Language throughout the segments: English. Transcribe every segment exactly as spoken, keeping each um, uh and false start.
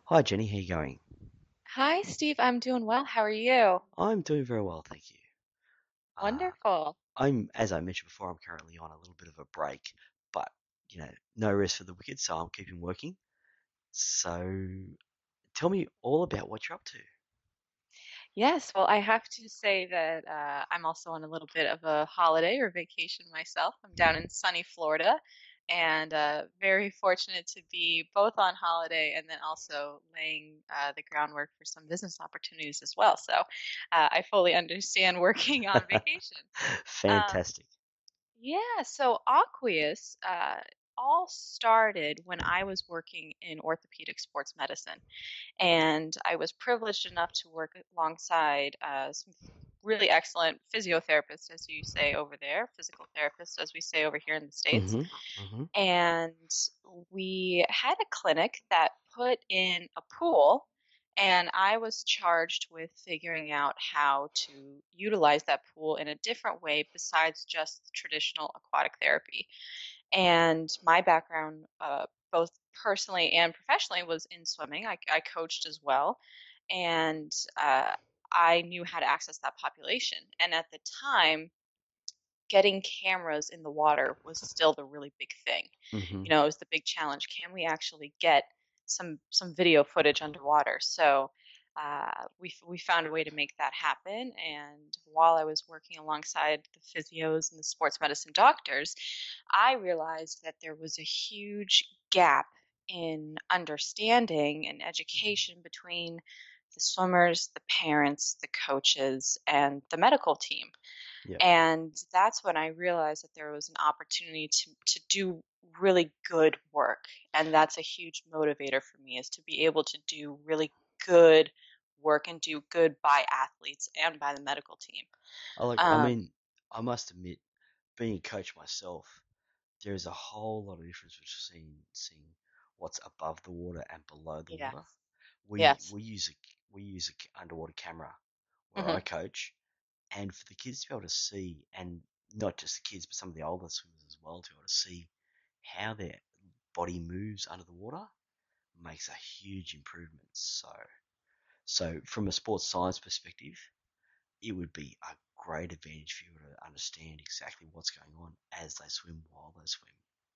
Hi Jenny, how you going? Hi, Steve. I'm doing well. How are you? I'm doing very well, thank you. Uh, Wonderful. I'm, as I mentioned before, I'm currently on a little bit of a break, but you know, no rest for the wicked, so I'm keeping working. So tell me all about what you're up to. Yes, well, I have to say that uh, I'm also on a little bit of a holiday or vacation myself. I'm down in sunny Florida and uh, very fortunate to be both on holiday and then also laying uh, the groundwork for some business opportunities as well. So uh, I fully understand working on vacation. Um, Fantastic. Yeah, so Aqueous uh, all started when I was working in orthopedic sports medicine. And I was privileged enough to work alongside uh, some really excellent physiotherapists, as you say over there, physical therapists, as we say over here in the States. Mm-hmm. Mm-hmm. And we had a clinic that put in a pool, and I was charged with figuring out how to utilize that pool in a different way besides just traditional aquatic therapy. And my background, uh, both personally and professionally, was in swimming. I, I coached as well, and uh, I knew how to access that population. And at the time, getting cameras in the water was still the really big thing. Mm-hmm. You know, it was the big challenge. Can we actually get some some video footage underwater? So uh, we we found a way to make that happen. And while I was working alongside the physios and the sports medicine doctors, I realized that there was a huge gap in understanding and education between the swimmers, the parents, the coaches, and the medical team. Yep. And that's when I realized that there was an opportunity to, to do really good work. And that's a huge motivator for me is to be able to do really good work and do good by athletes and by the medical team. I like. I Um, mean, I must admit, being a coach myself, there is a whole lot of difference between seeing what's above the water and below the yes, water. We yes. we use a we use a c- underwater camera where Hmm. I coach, and for the kids to be able to see, and not just the kids, but some of the older swimmers as well, to be able to see how their body moves under the water makes a huge improvement. So, so from a sports science perspective, it would be a great advantage for you to understand exactly what's going on as they swim while they swim.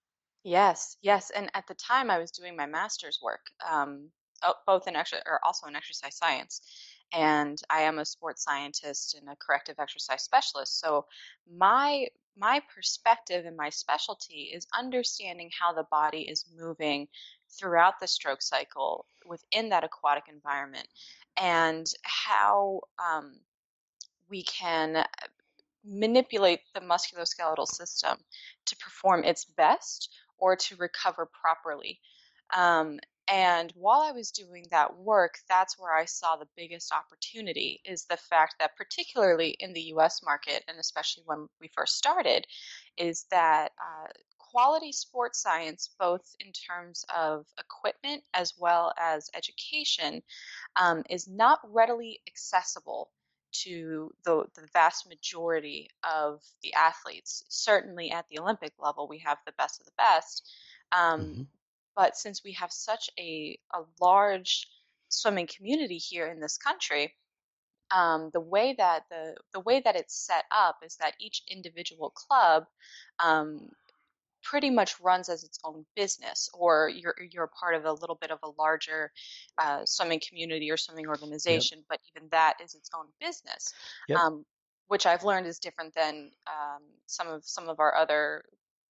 Yes, yes. And at the time, I was doing my master's work, um, oh, both in exercise or also in exercise science. And I am a sports scientist and a corrective exercise specialist. So my my perspective and my specialty is understanding how the body is moving throughout the stroke cycle within that aquatic environment, and how um, we can manipulate the musculoskeletal system to perform its best or to recover properly. Um, and while I was doing that work, that's where I saw the biggest opportunity is the fact that, particularly in the U S market, and especially when we first started, is that uh, quality sports science, both in terms of equipment as well as education, um, is not readily accessible to the, the vast majority of the athletes. Certainly at the Olympic level, we have the best of the best. Um, Mm-hmm. but since we have such a, a large swimming community here in this country, um, the way that the the way that it's set up is that each individual club um, pretty much runs as its own business, or you're you're part of a little bit of a larger uh, swimming community or swimming Yep. organization, but even that is its own business, Yep. um, which I've learned is different than um, some of some of our other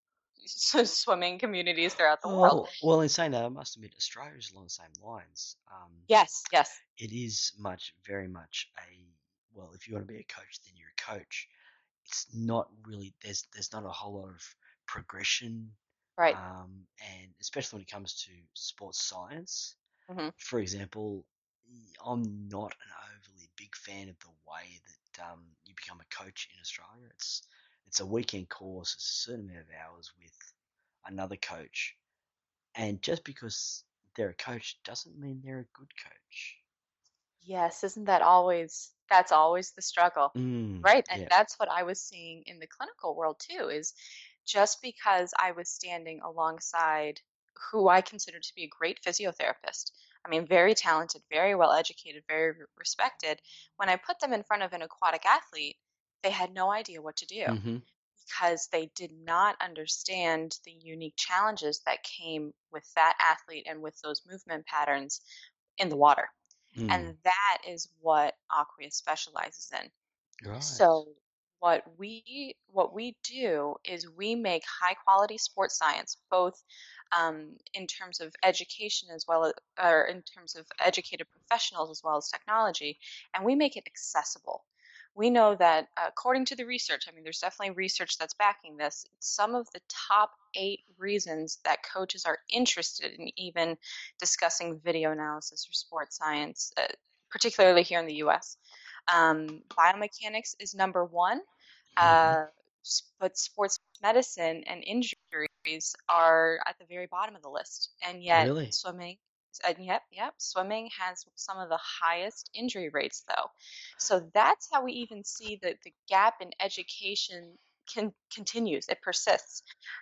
swimming communities throughout the world. Oh, well, in saying that, I must admit, Australia is along the same lines. Um, Yes, yes, it is much, very much a, well, if you want to be a coach, then you're a coach. It's not really, there's there's not a whole lot of progression, right. um, and especially when it comes to sports science. Hmm. For example, I'm not an overly big fan of the way that um, you become a coach in Australia. It's it's a weekend course. It's a certain amount of hours with another coach, and just because they're a coach doesn't mean they're a good coach. Yes, isn't that always that's always the struggle, Mm, right? And yeah. that's what I was seeing in the clinical world too, is just because I was standing alongside who I consider to be a great physiotherapist. I mean, very talented, very well educated, very respected. When I put them in front of an aquatic athlete, they had no idea what to do Mm-hmm. because they did not understand the unique challenges that came with that athlete and with those movement patterns in the water. Mm. And that is what Aquia specializes in. Right. So what we what we do is we make high quality sports science, both um, in terms of education as well as, or in terms of educated professionals as well as technology, and we make it accessible. We know that uh, according to the research, I mean, there's definitely research that's backing this. Some of the top eight reasons that coaches are interested in even discussing video analysis or sports science, uh, particularly here in the U S. Um, biomechanics is number one, Mm-hmm. uh, but sports medicine and injuries are at the very bottom of the list. And yet, Really? swimming, and yep, yep, swimming has some of the highest injury rates, though. So that's how we even see that the gap in education can continues. It persists.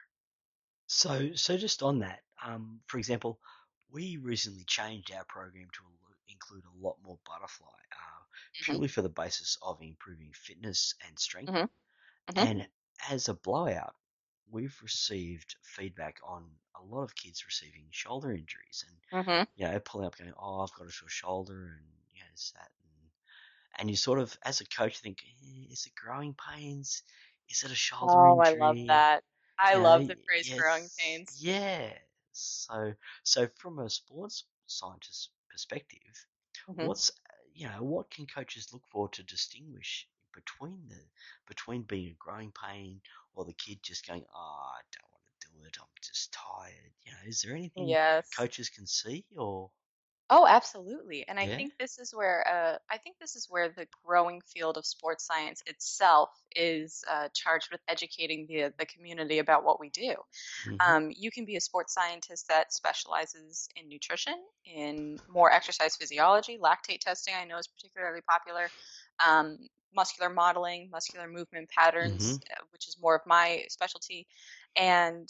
So, so just on that, um, for example, we recently changed our program to al- include a lot more butterfly, uh, Hmm. purely for the basis of improving fitness and strength. Hmm. Hmm. And as a blowout, we've received feedback on a lot of kids receiving shoulder injuries, and Hmm. you know, pulling up, going, "Oh, I've got a sore shoulder," and you know, it's that, and, and you sort of, as a coach, think, eh, "Is it growing pains? Is it a shoulder Oh, I love injury?" that. I You know, love the phrase growing yes, pains. yeah. So, so from a sports scientist perspective, Hmm. what's you know what can coaches look for to distinguish between the between being a growing pain or the kid just going, oh, I don't want to do it, I'm just tired. You know, is there anything Yes. coaches can see or Oh, absolutely. And I yeah? think this is where uh, I think this is where the growing field of sports science itself is uh, charged with educating the the community about what we do. Mhm. Um, you can be a sports scientist that specializes in nutrition, in more exercise physiology, lactate testing. I know is particularly popular. Um, muscular modeling, muscular movement patterns, Mhm. uh, which is more of my specialty, and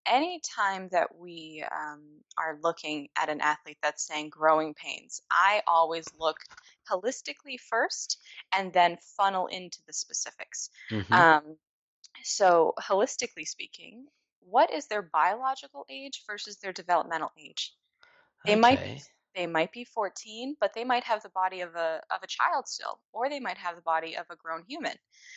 anytime that we um, are looking at an athlete that's saying growing pains, I always look holistically first and then funnel into the specifics. Mhm. Um, so, holistically speaking, what is their biological age versus their developmental age? They might be Okay. they might be fourteen, but they might have the body of a of a child still, or they might have the body of a grown human.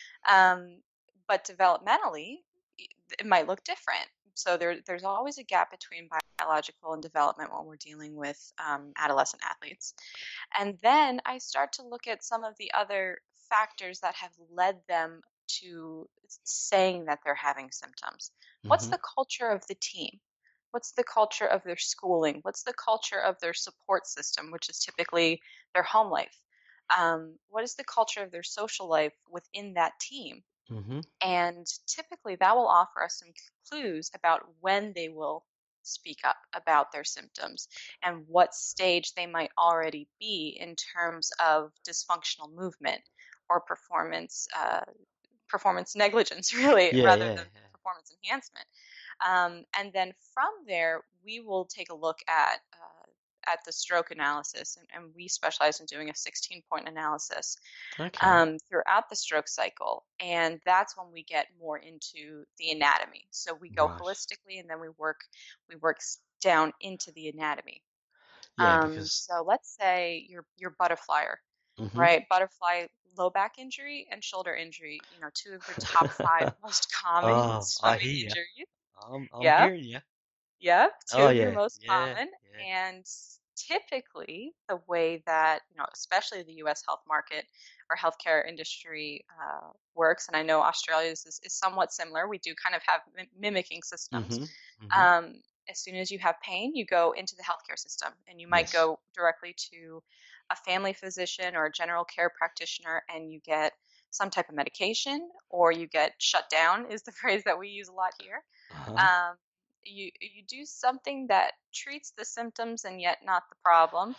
Um, but developmentally, it might look different. So there, there's always a gap between biological and development when we're dealing with um, adolescent athletes. And then I start to look at some of the other factors that have led them to saying that they're having symptoms. What's Mhm. the culture of the team? What's the culture of their schooling? What's the culture of their support system, which is typically their home life? Um, what is the culture of their social life within that team? Mhm. And typically that will offer us some clues about when they will speak up about their symptoms and what stage they might already be in terms of dysfunctional movement or performance uh, performance negligence, really, Yeah, rather yeah, than yeah. performance enhancement. Um, and then from there, we will take a look at uh, at the stroke analysis, and, and we specialize in doing a sixteen point analysis Okay. um, throughout the stroke cycle. And that's when we get more into the anatomy. So we go Right. holistically and then we work we work down into the anatomy. Yeah, Um, because so let's say you're you're butterflyer, mhm. right? Butterfly low back injury and shoulder injury, you know, two of the top five most common Oh, I swimming hear you. injuries. I'm I'm Yeah. hearing you. Yep, two Oh of your yeah, most yeah, common. yeah. And typically, the way that, you know, especially the U S health market or healthcare industry uh, works, and I know Australia's is, is somewhat similar. We do kind of have mim- mimicking systems. Mhm. Mhm. Um, as soon as you have pain, you go into the healthcare system, and you might Yes. go directly to a family physician or a general care practitioner, and you get some type of medication, or you get shut down, is the phrase that we use a lot here. Uh-huh. Um, you you do something that treats the symptoms and yet not the problem.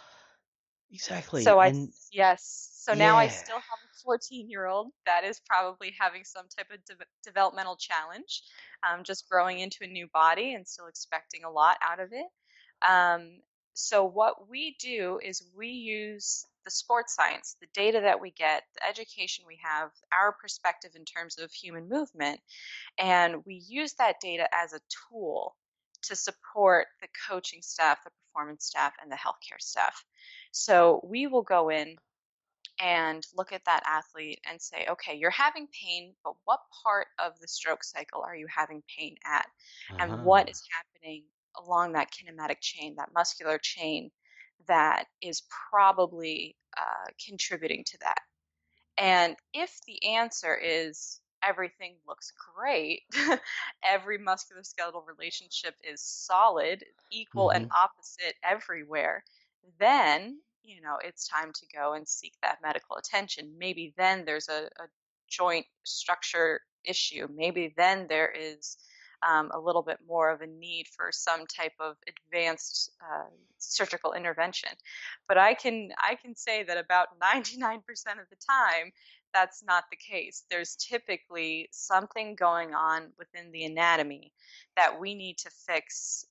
Exactly. So I And yes, so now I yeah. still have a fourteen year old that is probably having some type of de- developmental challenge, um, just growing into a new body and still expecting a lot out of it. Um, So what we do is we use the sports science, the data that we get, the education we have, our perspective in terms of human movement, and we use that data as a tool to support the coaching staff, the performance staff, and the healthcare staff. So we will go in and look at that athlete and say, okay, you're having pain, but what part of the stroke cycle are you having pain at? And what Uh-huh. is happening along that kinematic chain, that muscular chain that is probably uh, contributing to that? And if the answer is everything looks great, every musculoskeletal relationship is solid, equal and Mm-hmm. opposite everywhere, then, you know, it's time to go and seek that medical attention. Maybe then there's a, a joint structure issue. Maybe then there is um, a little bit more of a need for some type of advanced uh, surgical intervention. But I can I can say that about ninety-nine percent of the time that's not the case. There's typically something going on within the anatomy that we need to fix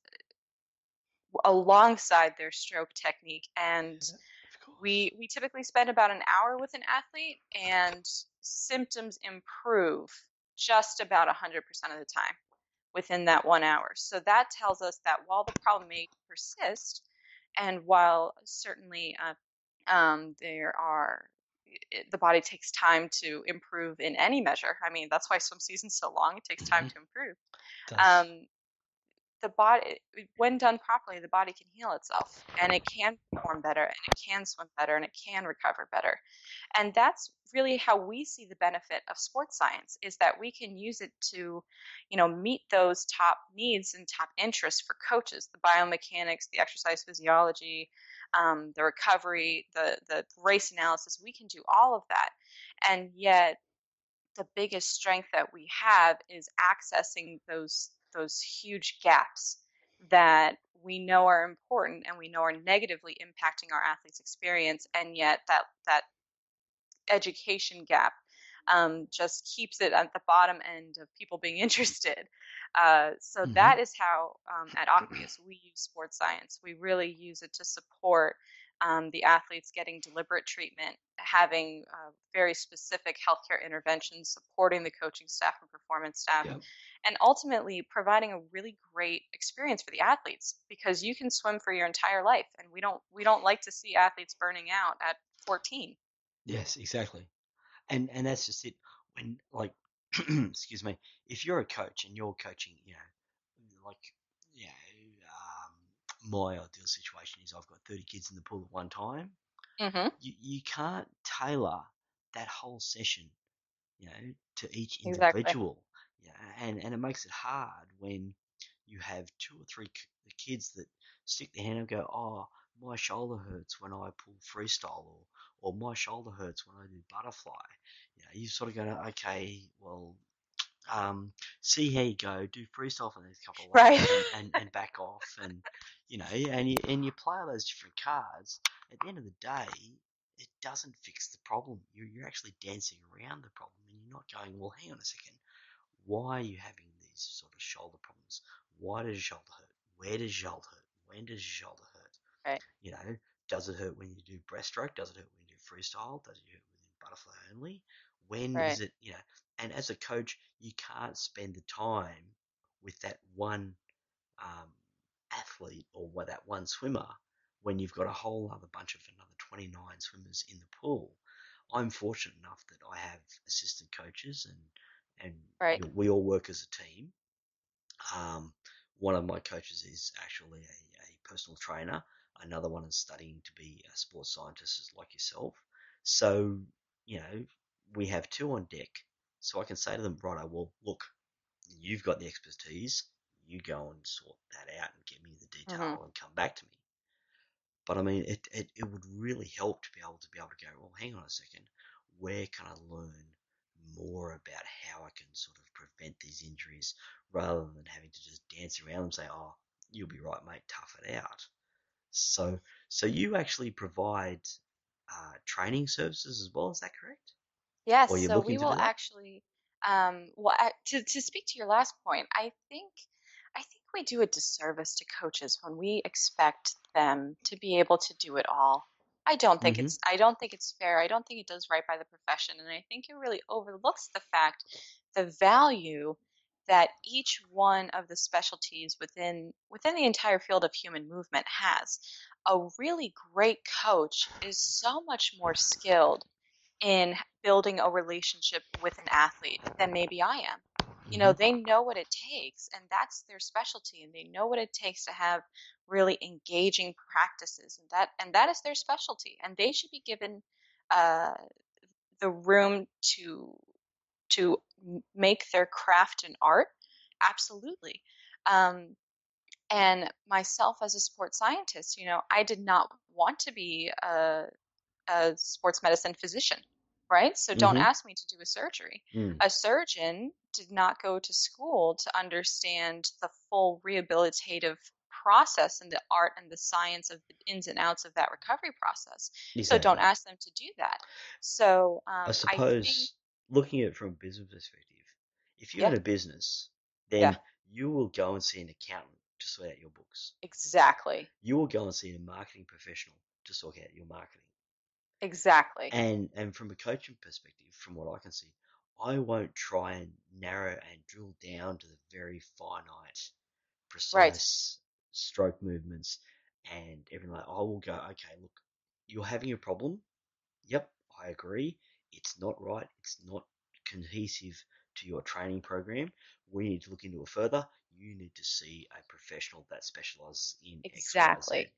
alongside their stroke technique. And Yeah, of course. we we typically spend about an hour with an athlete, and symptoms improve just about one hundred percent of the time within that one hour. So that tells us that while the problem may persist, and while certainly uh, um, there are it, the body takes time to improve in any measure. I mean, that's why swim season's so long. It takes time Mm-hmm. to improve. Does. Um, the body, when done properly, the body can heal itself, and it can perform better, and it can swim better, and it can recover better. And that's really how we see the benefit of sports science, is that we can use it to, you know, meet those top needs and top interests for coaches, the biomechanics, the exercise physiology, um, the recovery, the the race analysis. We can do all of that, and yet the biggest strength that we have is accessing those those huge gaps that we know are important and we know are negatively impacting our athletes' experience, and yet that that education gap um, just keeps it at the bottom end of people being interested. Uh, so Mm-hmm. that is how um, at Aqueous we use sports science. We really use it to support um, the athletes getting deliberate treatment, having uh, very specific healthcare interventions, supporting the coaching staff and performance staff, Yep. and ultimately providing a really great experience for the athletes, because you can swim for your entire life, and we don't we don't like to see athletes burning out at fourteen. Yes, exactly. And and that's just it. When like, excuse me, if you're a coach and you're coaching, you know, like, you know, um, my ideal situation is I've got thirty kids in the pool at one time. Mm-hmm. You you can't tailor that whole session, you know, to each Exactly. individual. Yeah, and and it makes it hard when you have two or three kids that stick their hand and go, oh, my shoulder hurts when I pull freestyle, or or my shoulder hurts when I do butterfly. You know, you sort of go, okay, well, um, see how you go, do freestyle for the next couple of Right. laps, and, and, and back off, and you know, and you and you play all those different cards. At the end of the day, it doesn't fix the problem. You're you're actually dancing around the problem, and you're not going, well, hang on a second, why are you having these sort of shoulder problems? Why does your shoulder hurt? Where does your shoulder hurt? When does your shoulder hurt? Right. You know, does it hurt when you do breaststroke? Does it hurt when you do freestyle? Does it hurt when you do butterfly only? When Right. is it, you know, and as a coach, you can't spend the time with that one um, athlete or with that one swimmer when you've got a whole other bunch of another twenty-nine swimmers in the pool. I'm fortunate enough that I have assistant coaches, and and Right. you know, we all work as a team. Um, one of my coaches is actually a, a personal trainer. Another one is studying to be a sports scientist like yourself. So, you know, we have two on deck. So I can say to them, righto, well, look, you've got the expertise. You go and sort that out and get me the Mm-hmm. detail and come back to me. But I mean, it, it, it would really help to be able to be able to go, well, hang on a second, where can I learn more about how I can sort of prevent these injuries rather than having to just dance around them and say, oh, you'll be right, mate, tough it out. So, so you actually provide uh, training services as well, is that correct? Yes. Or you're So we looking to will do that? actually, um, well, I, to to speak to your last point, I think I think we do a disservice to coaches when we expect them to be able to do it all. I don't think Mm-hmm. it's I don't think it's fair. I don't think it does right by the profession, and I think it really overlooks the fact, the value that each one of the specialties within within the entire field of human movement has. A really great coach is so much more skilled in building a relationship with an athlete than maybe I am. You know, Mm-hmm. they know what it takes, and that's their specialty, and they know what it takes to have really engaging practices, and that and that is their specialty, and they should be given uh, the room to to make their craft an art. Absolutely. Um, and myself as a sports scientist, you know, I did not want to be a a sports medicine physician, right? So don't Mm-hmm. ask me to do a surgery. Mm. A surgeon did not go to school to understand the full rehabilitative process and the art and the science of the ins and outs of that recovery process. So don't Exactly. ask them to do that. So I um, I think, suppose looking at it from a business perspective, if you're yeah, in a business, yeah, then you will go and see an accountant to sort out your books. exactly, You will go and see a marketing professional to sort out your marketing. exactly, And and from a coaching perspective, from what I can see, I won't try and narrow and drill down to the very finite, right, precise stroke movements and everything like. I will go, okay, look, you're having a problem. Yep, I agree. It's not right. It's not cohesive to your training program. We need to look into it further. You need to see a professional that specializes in X, Y, Z. exactly.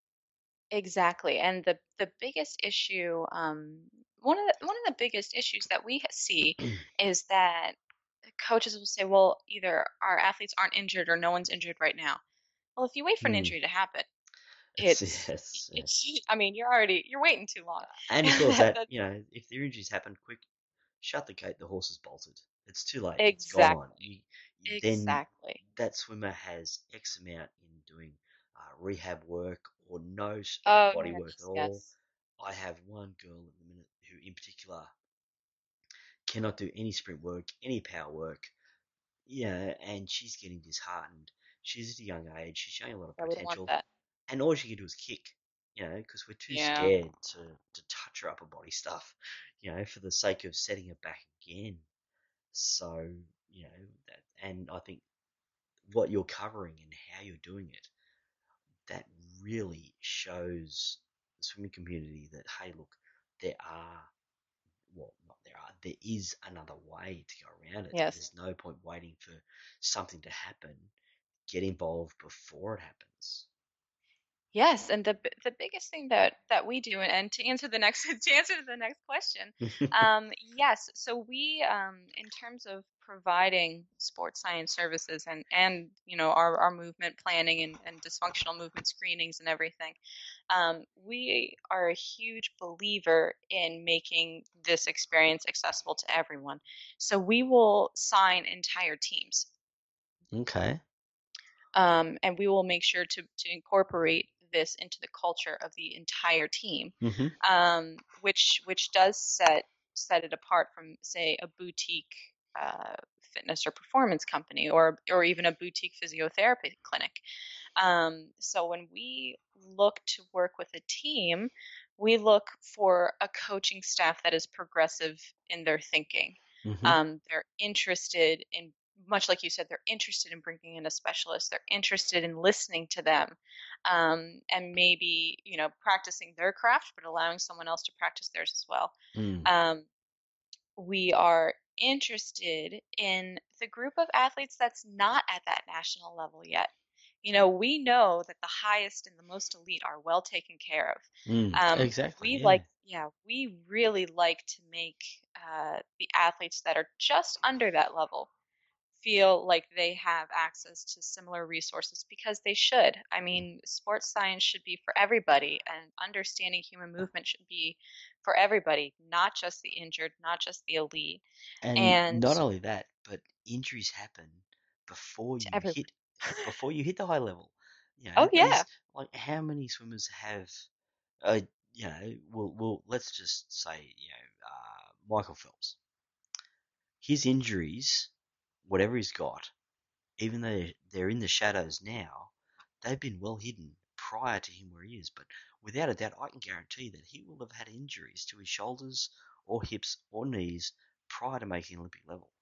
Exactly. And the the biggest issue, um, one of the one of the biggest issues that we see Yep. is that coaches will say, well, either our athletes aren't injured or no one's injured right now. Well, if you wait for an Hmm. injury to happen, It's it's yes, it's yes. I mean, you're already you're waiting too long. And as well as That, that, that's you know, if the injuries happen quick, shut the gate. The horse is bolted. It's too late. It's gone. exactly. You, then Exactly. that swimmer has X amount in doing uh, rehab work or no Oh, body work at yes, all. yes. I have one girl at the minute who, in particular, cannot do any sprint work, any power work. Yeah, and she's getting disheartened. She's at a young age. She's showing a lot of Yeah, we don't want potential, that. and all she can do is kick. You know, because we're too Yeah. scared to to touch her upper body stuff. You know, for the sake of setting her back again. So you know that, and I think what you're covering and how you're doing it, that really shows the swimming community that hey, look, there are well, not there are, there is another way to go around it. Yes. There's no point waiting for something to happen. Get involved before it happens. Yes, and the b- the biggest thing that that we do, and, and to answer the next to answer the next question, um, yes. So we, um, in terms of providing sports science services and and you know our our movement planning and and dysfunctional movement screenings and everything, um, we are a huge believer in making this experience accessible to everyone. So we will sign entire teams, Okay. um, and we will make sure to to incorporate this into the culture of the entire team, Mm-hmm. um, which which does set set it apart from, say, a boutique uh, fitness or performance company, or or even a boutique physiotherapy clinic. Um, so when we look to work with a team, we look for a coaching staff that is progressive in their thinking. Mm-hmm. Um, they're interested in, much like you said, they're interested in bringing in a specialist. They're interested in listening to them, um, and maybe, you know, practicing their craft, but allowing someone else to practice theirs as well. Mm. Um, we are interested in the group of athletes that's not at that national level yet. You know, we know that the highest and the most elite are well taken care of. Mm. Um, Exactly. we Yeah. like, yeah, we really like to make uh, the athletes that are just under that level feel like they have access to similar resources, because they should. I mean, sports science should be for everybody, and understanding human movement should be for everybody, not just the injured, not just the elite, And and not only that, but injuries happen before to you everyone. hit before you hit the high level. You know, Oh, yeah. there's like how many swimmers have uh you know, we'll we'll let's just say, you know, uh Michael Phelps. His injuries, whatever he's got, even though they're in the shadows now, they've been well hidden prior to him where he is. But without a doubt, I can guarantee that he will have had injuries to his shoulders or hips or knees prior to making Olympic level.